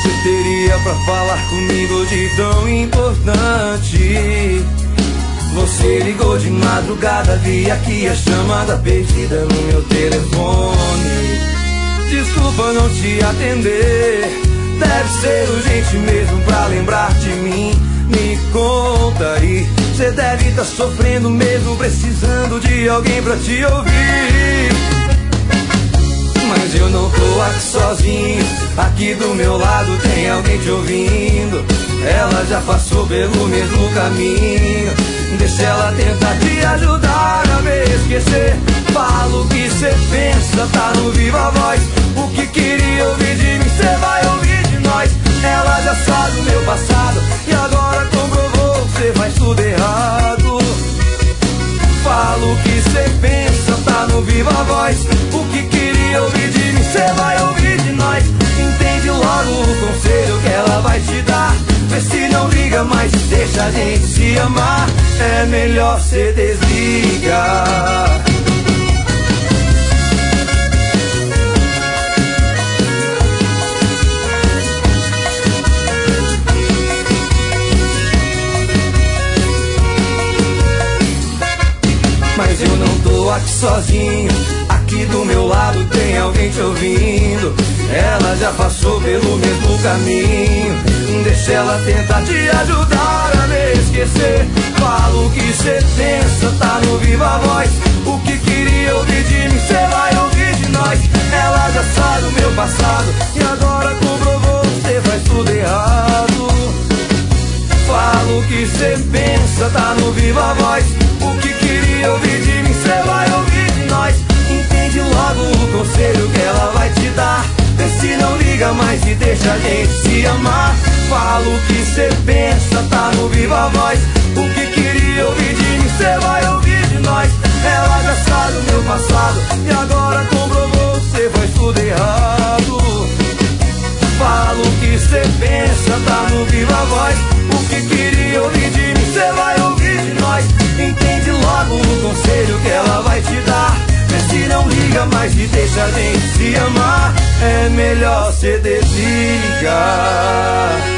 você teria pra falar comigo de tão importante? Você ligou de madrugada, vi aqui a chamada perdida no meu telefone. Desculpa não te atender, deve ser urgente mesmo pra lembrar de mim. Me conta aí, cê deve tá sofrendo mesmo, precisando de alguém pra te ouvir. Mas eu não tô aqui sozinho, aqui do meu lado tem alguém te ouvindo. Ela já passou pelo mesmo caminho, deixa ela tentar te ajudar a me esquecer. Fala o que cê pensa, tá no Viva Voz. O que queria ouvir de mim, cê vai ouvir de nós. Ela já sabe o meu passado e agora comprovou que cê faz tudo errado. Fala o que cê pensa, tá no Viva Voz. O que queria ouvir de mim, cê vai ouvir de nós. Entende logo o conselho que ela vai te dar. Vê se não liga mais e deixa a gente se amar. É melhor cê desligar. Mas eu não tô aqui sozinho, aqui do meu lado tem alguém te ouvindo. Ela já passou pelo mesmo caminho, deixa ela tentar te ajudar a me esquecer. Fala o que cê pensa, tá no Viva Voz. O que queria ouvir de mim, cê vai ouvir de nós. Ela já sabe o meu passado e agora comprovou que cê faz tudo errado. Fala o que cê pensa, tá no Viva Voz. O que queria ouvir de mim, cê vai ouvir de nós. Entende logo o conselho que ela vai te dar. Vê se não liga mais e deixa a gente se amar. Fala o que cê pensa, tá no Viva Voz. O que queria ouvir de mim, cê vai ouvir de nós. Ela já sabe o meu passado e agora comprovou que cê faz tudo errado. Fala o que cê pensa, tá no Viva Voz. O que queria ouvir de mim, cê vai ouvir de nós. Entende logo o conselho que ela vai te dar. Vê se não liga mais e deixa a gente se amar. É melhor cê desligar.